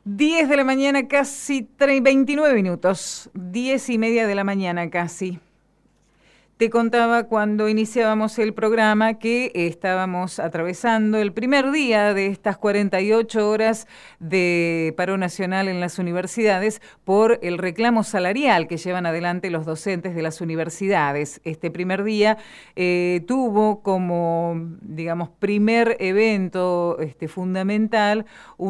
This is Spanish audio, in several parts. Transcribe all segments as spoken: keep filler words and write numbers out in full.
diez de la mañana, casi veintinueve minutos. Diez y media de la mañana casi. Te contaba cuando iniciábamos el programa que estábamos atravesando el primer día de estas cuarenta y ocho horas de paro nacional en las universidades por el reclamo salarial que llevan adelante los docentes de las universidades. Este primer día eh, tuvo como, digamos, primer evento este, fundamental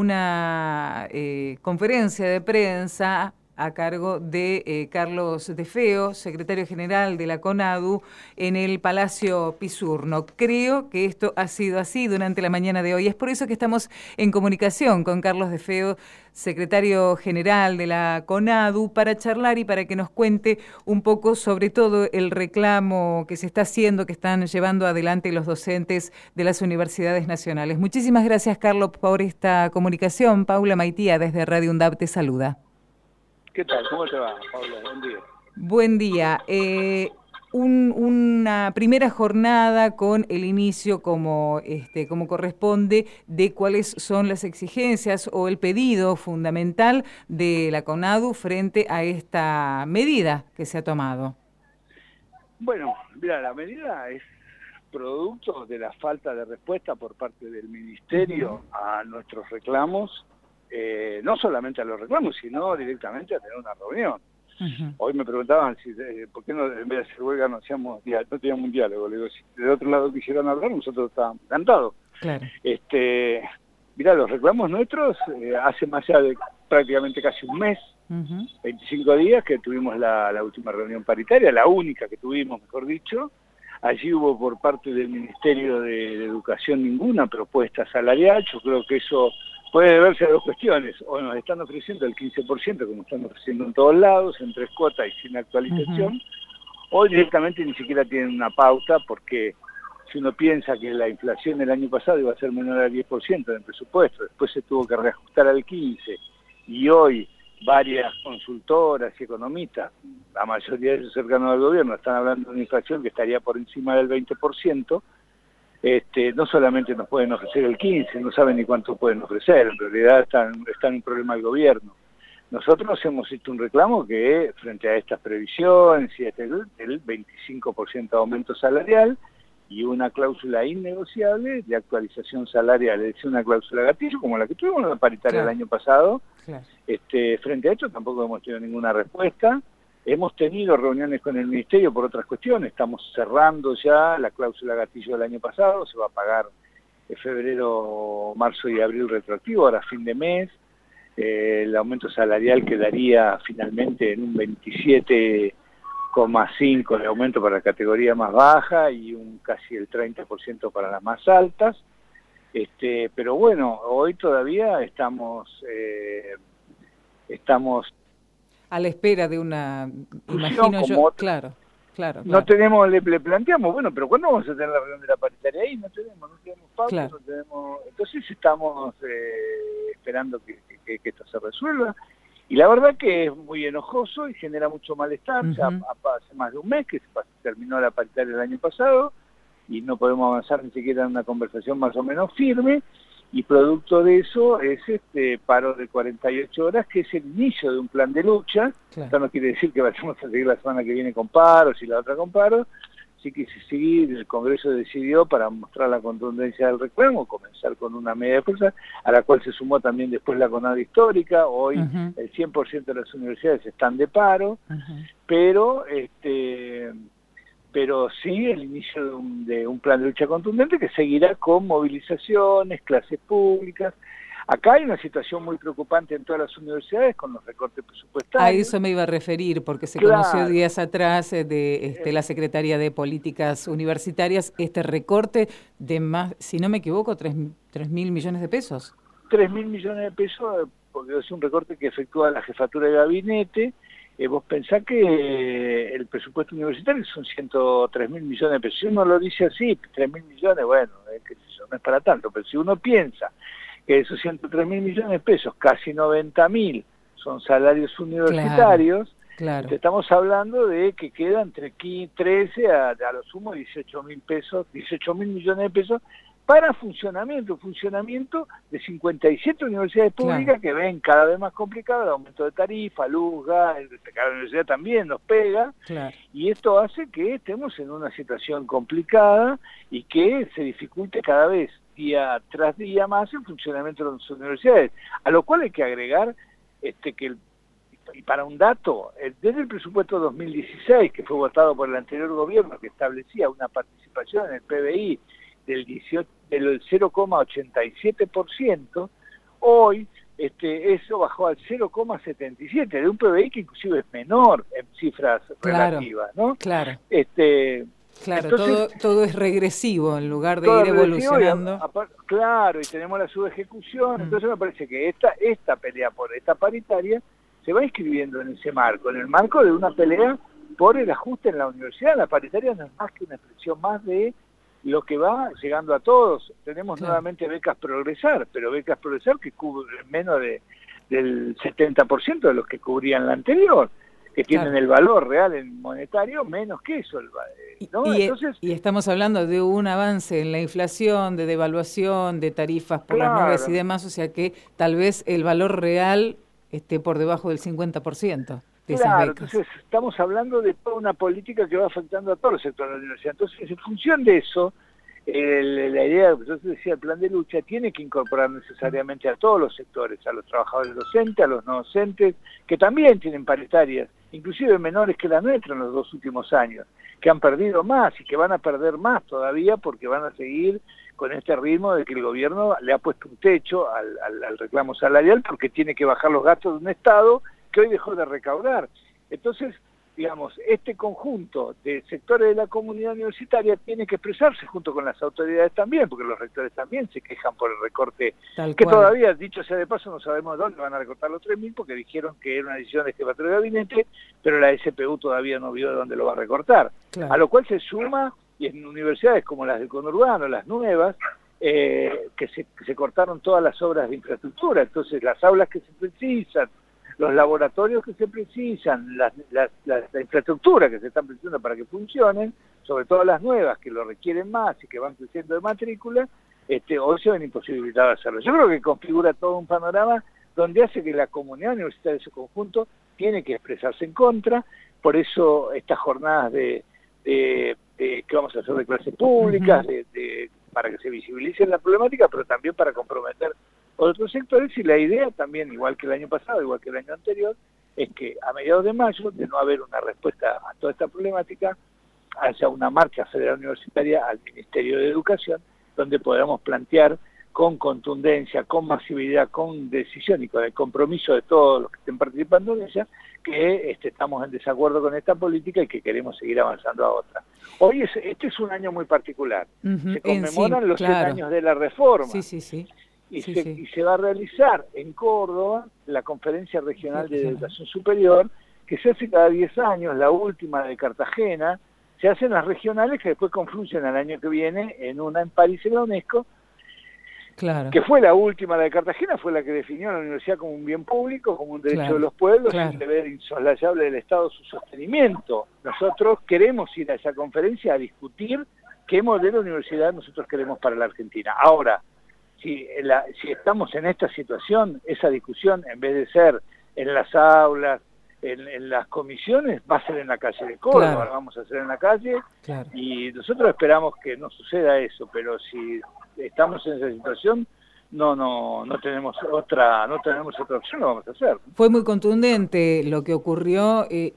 una eh, conferencia de prensa a cargo de eh, Carlos de Feo, secretario general de la CONADU, en el Palacio Pisurno. Creo que esto ha sido así durante la mañana de hoy. Es por eso que estamos en comunicación con Carlos de Feo, secretario general de la CONADU, para charlar y para que nos cuente un poco sobre todo el reclamo que se está haciendo, que están llevando adelante los docentes de las universidades nacionales. Muchísimas gracias, Carlos, por esta comunicación. Paula Maitía, desde Radio UNDAB, te saluda. ¿Qué tal? ¿Cómo te va, Paula? Buen día. Buen día. Eh, un, una primera jornada con el inicio, como, este, como corresponde, de cuáles son las exigencias o el pedido fundamental de la CONADU frente a esta medida que se ha tomado. Bueno, mira, la medida es producto de la falta de respuesta por parte del Ministerio uh-huh. a nuestros reclamos. Eh, no solamente a los reclamos, sino directamente a tener una reunión. Uh-huh. Hoy me preguntaban si eh, por qué no, en vez de hacer huelga no hacíamos no teníamos un diálogo. Le digo, si del otro lado quisieran hablar, nosotros estábamos encantados. Claro. Este, mirá, los reclamos nuestros eh, hace más allá de prácticamente casi un mes, uh-huh. veinticinco días que tuvimos la, la última reunión paritaria, la única que tuvimos, mejor dicho. Allí hubo por parte del Ministerio de, de Educación ninguna propuesta salarial. Yo creo que eso puede deberse a dos cuestiones: o nos están ofreciendo el quince por ciento, como están ofreciendo en todos lados, en tres cuotas y sin actualización, uh-huh. o directamente ni siquiera tienen una pauta, porque si uno piensa que la inflación el año pasado iba a ser menor al diez por ciento del presupuesto, después se tuvo que reajustar al quince por ciento, y hoy varias consultoras y economistas, la mayoría de ellos cercanos al gobierno, están hablando de una inflación que estaría por encima del veinte por ciento, Este, no solamente nos pueden ofrecer el quince, no saben ni cuánto pueden ofrecer, en realidad está, está en un problema el gobierno. Nosotros hemos hecho un reclamo que, frente a estas previsiones y este, el veinticinco por ciento de aumento salarial y una cláusula innegociable de actualización salarial, es decir, una cláusula gatillo como la que tuvimos en la paritaria claro. el año pasado. Claro. Este, frente a esto tampoco hemos tenido ninguna respuesta. Hemos tenido reuniones con el Ministerio por otras cuestiones, estamos cerrando ya la cláusula gatillo del año pasado, se va a pagar en febrero, marzo y abril retroactivo, ahora fin de mes. Eh, el aumento salarial quedaría finalmente en un veintisiete coma cinco por ciento de aumento para la categoría más baja y un casi el treinta por ciento para las más altas. Este, pero bueno, hoy todavía estamos... Eh, estamos a la espera de una, imagino yo, otro, claro, claro, claro. No tenemos, le, le planteamos, bueno, pero ¿cuándo vamos a tener la reunión de la paritaria ahí? No tenemos, no tenemos pauta, claro. no tenemos... Entonces estamos eh, esperando que, que, que esto se resuelva. Y la verdad que es muy enojoso y genera mucho malestar. Uh-huh. Ya hace más de un mes que se terminó la paritaria el año pasado y no podemos avanzar ni siquiera en una conversación más o menos firme. Y producto de eso es este paro de cuarenta y ocho horas, que es el inicio de un plan de lucha. Claro. Esto no quiere decir que vayamos a seguir la semana que viene con paros y la otra con paros. Sí que se sigue, el Congreso decidió, para mostrar la contundencia del reclamo, comenzar con una medida de fuerza, a la cual se sumó también después la CONADU histórica. Hoy uh-huh. el cien por ciento de las universidades están de paro, uh-huh. pero... este pero sí el inicio de un, de un plan de lucha contundente que seguirá con movilizaciones, clases públicas. Acá hay una situación muy preocupante en todas las universidades con los recortes presupuestarios. A eso me iba a referir, porque se claro. conoció días atrás de este, la Secretaría de Políticas Universitarias este recorte de más, si no me equivoco, tres mil millones de pesos. Tres mil millones de pesos, porque es un recorte que efectúa la jefatura de gabinete. Eh, vos pensás que eh, el presupuesto universitario son ciento tres mil millones de pesos. Si uno lo dice así, tres mil millones, bueno, eh, que eso no es para tanto, pero si uno piensa que esos ciento tres mil millones de pesos, casi noventa mil, son salarios universitarios, claro, claro. estamos hablando de que quedan entre trece a, a lo sumo dieciocho mil pesos, dieciocho mil millones de pesos para funcionamiento, funcionamiento de cincuenta y siete universidades públicas, claro, que ven cada vez más complicado el aumento de tarifa, luz, gas, cada universidad también nos pega, claro, y esto hace que estemos en una situación complicada y que se dificulte cada vez día tras día más el funcionamiento de las universidades, a lo cual hay que agregar este que el y para un dato, desde el presupuesto dos mil dieciséis, que fue votado por el anterior gobierno, que establecía una participación en el P B I del, dieciocho, del cero coma ochenta y siete por ciento, hoy este, eso bajó al cero coma setenta y siete por ciento, de un P B I que inclusive es menor en cifras claro, relativas, ¿no? Claro. Este, Claro, entonces, todo, todo es regresivo en lugar de ir evolucionando. Y a, a, claro, y tenemos la subejecución, mm. entonces me parece que esta, esta pelea por esta paritaria se va inscribiendo en ese marco, en el marco de una pelea por el ajuste en la universidad. La paritaria no es más que una expresión más de lo que va llegando a todos. Tenemos claro. nuevamente becas Progresar, pero becas Progresar que cubren menos de, del setenta por ciento de los que cubrían la anterior, que tienen claro. el valor real en monetario menos que eso. ¿no? Y, Entonces, y estamos hablando de un avance en la inflación, de devaluación, de tarifas por claro. las nubes y demás, o sea que tal vez el valor real esté por debajo del cincuenta por ciento de esas claro, becas. Entonces estamos hablando de toda una política que va afectando a todos los sectores de la universidad. Entonces, en función de eso, el, la idea, yo te decía, el plan de lucha tiene que incorporar necesariamente a todos los sectores, a los trabajadores docentes, a los no docentes, que también tienen paritarias, inclusive menores que la nuestra en los dos últimos años, que han perdido más y que van a perder más todavía porque van a seguir con este ritmo de que el gobierno le ha puesto un techo al, al, al reclamo salarial porque tiene que bajar los gastos de un Estado que hoy dejó de recaudar. Entonces, digamos, este conjunto de sectores de la comunidad universitaria tiene que expresarse junto con las autoridades también, porque los rectores también se quejan por el recorte, Tal que cual. todavía, dicho sea de paso, no sabemos dónde van a recortar los tres mil, porque dijeron que era una decisión de jefatura de gabinete, pero la S P U todavía no vio de dónde lo va a recortar. Claro. A lo cual se suma, y en universidades como las del conurbano, las nuevas, eh, que, se, que se cortaron todas las obras de infraestructura, entonces las aulas que se precisan, los laboratorios que se precisan, la, la, la, la infraestructura que se están precisando para que funcionen, sobre todo las nuevas que lo requieren más y que van creciendo de matrícula, este, hoy se ven imposibilitados de hacerlo. Yo creo que configura todo un panorama donde hace que la comunidad universitaria de su conjunto tiene que expresarse en contra, por eso estas jornadas de, de, de que vamos a hacer de clases públicas, uh-huh. de, de, para que se visibilice la problemática, pero también para comprometer otros sectores, y la idea también, igual que el año pasado, igual que el año anterior, es que a mediados de mayo, de no haber una respuesta a toda esta problemática, haya una marcha federal universitaria al Ministerio de Educación, donde podamos plantear con contundencia, con masividad, con decisión y con el compromiso de todos los que estén participando en ella, que este, estamos en desacuerdo con esta política y que queremos seguir avanzando a otra. Hoy es, este es un año muy particular. Uh-huh. Se conmemoran sí, los claro. cien años de la reforma. Sí, sí, sí. Y, sí, se, sí. y se va a realizar en Córdoba la Conferencia Regional de Educación Superior, que se hace cada diez años, la última de Cartagena. Se hacen las regionales que después confluyen al año que viene en una en París en la UNESCO, claro. que fue la última, la de Cartagena, fue la que definió a la universidad como un bien público, como un derecho claro. de los pueblos, claro. y un deber insoslayable del Estado su sostenimiento. Nosotros queremos ir a esa conferencia a discutir qué modelo de universidad nosotros queremos para la Argentina. Ahora, Si, la, si estamos en esta situación, esa discusión, en vez de ser en las aulas, en, en las comisiones, va a ser en la calle de Córdoba, claro. vamos a hacer en la calle, claro. y nosotros esperamos que no suceda eso, pero si estamos en esa situación, no no no tenemos otra no tenemos otra opción, lo vamos a hacer. Fue muy contundente lo que ocurrió. Eh,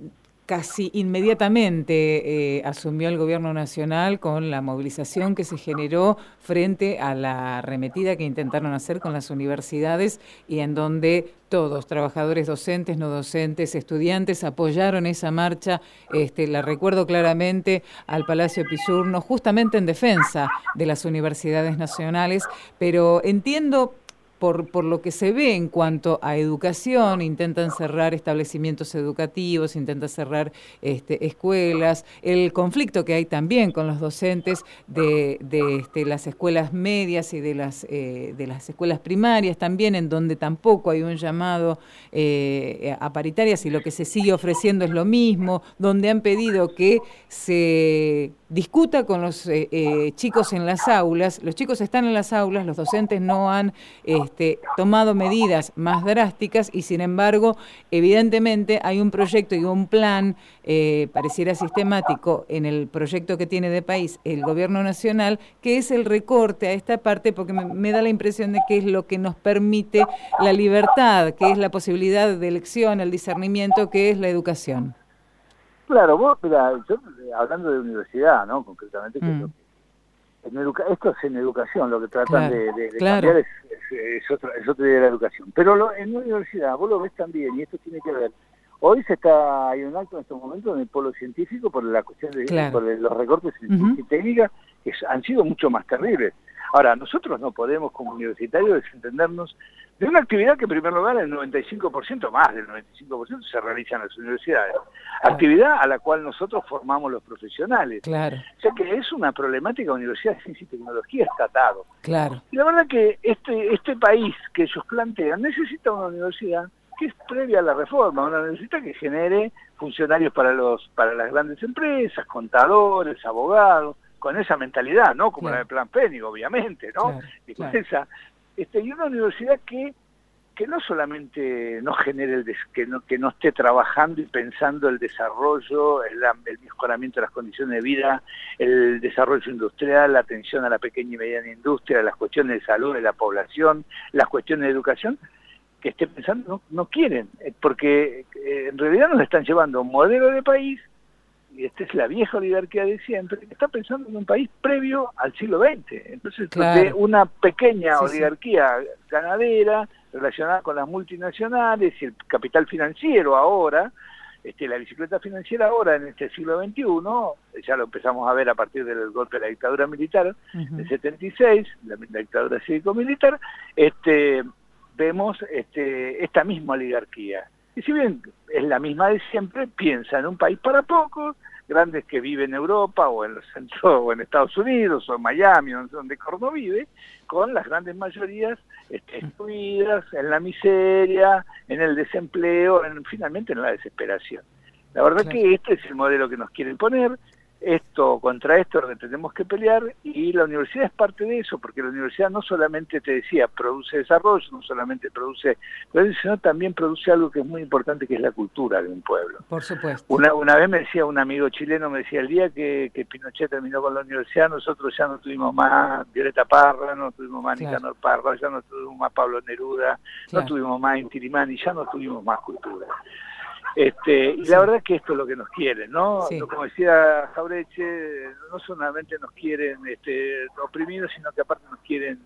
Casi inmediatamente eh, asumió el gobierno nacional con la movilización que se generó frente a la arremetida que intentaron hacer con las universidades y en donde todos, trabajadores docentes, no docentes, estudiantes, apoyaron esa marcha. Este, la recuerdo claramente al Palacio Pisurno, justamente en defensa de las universidades nacionales, pero entiendo por, por lo que se ve en cuanto a educación, intentan cerrar establecimientos educativos, intentan cerrar este, escuelas, el conflicto que hay también con los docentes de, de este, las escuelas medias y de las, eh, de las escuelas primarias también, en donde tampoco hay un llamado eh, a paritarias y lo que se sigue ofreciendo es lo mismo, donde han pedido que se discuta con los eh, eh, chicos en las aulas. Los chicos están en las aulas, los docentes no han este, tomado medidas más drásticas y sin embargo, evidentemente hay un proyecto y un plan, eh, pareciera sistemático, en el proyecto que tiene de país el gobierno nacional, que es el recorte a esta parte, porque me, me da la impresión de que es lo que nos permite la libertad, que es la posibilidad de elección, el discernimiento, que es la educación. Claro, vos, mira, yo, hablando de universidad, ¿no? Concretamente, que mm. es lo que, en educa esto es en educación, lo que tratan claro, de, de, de claro. cambiar es, es, es, otra, es otra idea de la educación. Pero lo, en la universidad, vos lo ves también, y esto tiene que ver, hoy se está, hay un acto en estos momentos en el polo científico por la cuestión de claro. por los recortes en uh-huh. técnica, que han sido mucho más terribles. Ahora, nosotros no podemos como universitarios desentendernos de una actividad que en primer lugar el noventa y cinco por ciento, más del noventa y cinco por ciento se realiza en las universidades. Claro. Actividad a la cual nosotros formamos los profesionales. Claro. O sea que es una problemática universidad de ciencia y tecnología estatado. Claro. Y la verdad que este, este país que ellos plantean necesita una universidad que es previa a la reforma, una universidad que genere funcionarios para los para las grandes empresas, contadores, abogados, con esa mentalidad, ¿no? Como claro. la del Plan Fénix, obviamente, ¿no? Claro, y con claro. esa, este, y una universidad que que no solamente no genere el des, que no que no esté trabajando y pensando el desarrollo, el, el mejoramiento de las condiciones de vida, el desarrollo industrial, la atención a la pequeña y mediana industria, las cuestiones de salud de la población, las cuestiones de educación, que esté pensando, no, no quieren, porque eh, en realidad nos están llevando a un modelo de país, y esta es la vieja oligarquía de siempre, que está pensando en un país previo al siglo veinte. Entonces, claro. de una pequeña sí, oligarquía sí. ganadera, relacionada con las multinacionales y el capital financiero ahora, este, la bicicleta financiera ahora en este siglo veintiuno, ya lo empezamos a ver a partir del golpe de la dictadura militar uh-huh. del setenta y seis, la, la dictadura cívico-militar, este, vemos este, esta misma oligarquía. Y si bien es la misma de siempre, piensa en un país para pocos, grandes que viven en Europa o en los centros o en Estados Unidos o en Miami, donde Corno vive, con las grandes mayorías este, excluidas, en la miseria, en el desempleo, en, finalmente en la desesperación. La verdad claro. que este es el modelo que nos quieren poner, esto contra esto es lo que tenemos que pelear, y la universidad es parte de eso, porque la universidad no solamente, te decía, produce desarrollo, no solamente produce, sino también produce algo que es muy importante, que es la cultura de un pueblo. Por supuesto. Una, una vez me decía un amigo chileno, me decía, el día que, que Pinochet terminó con la universidad, nosotros ya no tuvimos más Violeta Parra, no tuvimos más claro. Nicanor Parra, ya no tuvimos más Pablo Neruda, claro. no tuvimos más Inti Illimani, ya no tuvimos más cultura. Este, y sí. la verdad es que esto es lo que nos quieren, ¿no? Sí. Como decía Jauretche, no solamente nos quieren este, oprimidos, sino que aparte nos quieren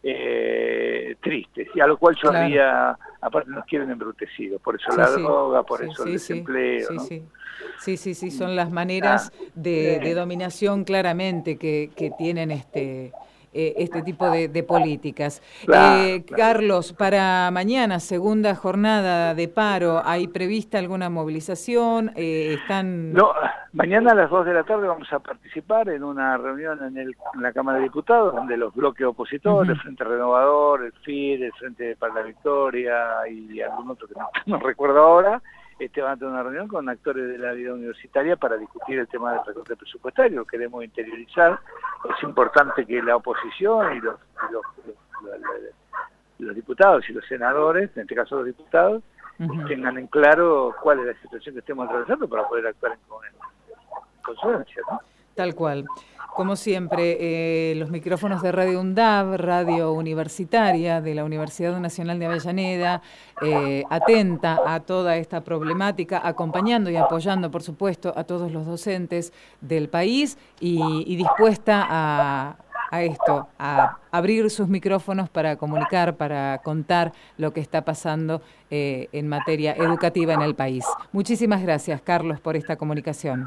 eh, tristes, y a lo cual yo claro. haría, aparte nos quieren embrutecidos, por eso sí, la sí. droga, por sí, eso sí, el desempleo, sí, ¿no? sí. Sí, sí, sí, son las maneras ah, de, de dominación claramente que, que tienen este... Eh, este tipo de, de políticas. Claro, eh, claro. Carlos, para mañana, segunda jornada de paro, ¿hay prevista alguna movilización? Eh, ¿Están...? No, mañana a las dos de la tarde vamos a participar en una reunión en, el, en la Cámara de Diputados, donde los bloques opositores, uh-huh. el Frente Renovador, el F I D, el Frente para la Victoria y algún otro que no, no recuerdo ahora, Este, van a tener una reunión con actores de la vida universitaria para discutir el tema del recorte presupuestario. Lo queremos interiorizar. Es importante que la oposición y los, y los, los, los, los diputados y los senadores, en este caso los diputados, uh-huh. tengan en claro cuál es la situación que estemos atravesando para poder actuar en, en consonancia, ¿no? Tal cual. Como siempre, eh, los micrófonos de Radio UNDAV, radio universitaria de la Universidad Nacional de Avellaneda, eh, atenta a toda esta problemática, acompañando y apoyando, por supuesto, a todos los docentes del país y, y dispuesta a, a esto, a abrir sus micrófonos para comunicar, para contar lo que está pasando eh, en materia educativa en el país. Muchísimas gracias, Carlos, por esta comunicación.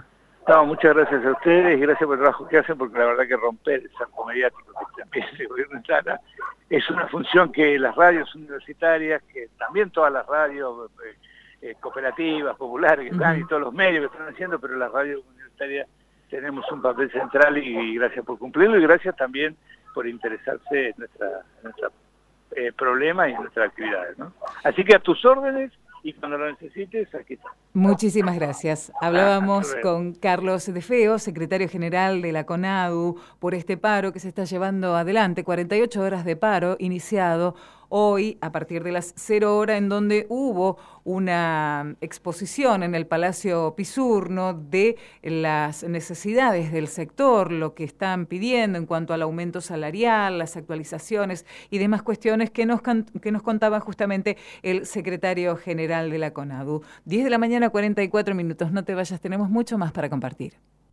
No, muchas gracias a ustedes y gracias por el trabajo que hacen, porque la verdad que romper el cerco mediático que también el gobierno instala es una función que las radios universitarias, que también todas las radios eh, eh, cooperativas, populares que están, uh-huh. y todos los medios que están haciendo, pero las radios universitarias tenemos un papel central y, y gracias por cumplirlo y gracias también por interesarse en nuestra, en nuestra eh, problema y en nuestras actividades, ¿no? Así que a tus órdenes. Y cuando lo necesites, aquí está. Muchísimas gracias. Hablábamos ah, con Carlos De Feo, secretario general de la CONADU, por este paro que se está llevando adelante, cuarenta y ocho horas de paro iniciado hoy a partir de las cero hora, en donde hubo una exposición en el Palacio Pisurno de las necesidades del sector, lo que están pidiendo en cuanto al aumento salarial, las actualizaciones y demás cuestiones que nos, que nos contaba justamente el secretario general de la CONADU. diez de la mañana, cuarenta y cuatro minutos. No te vayas, tenemos mucho más para compartir.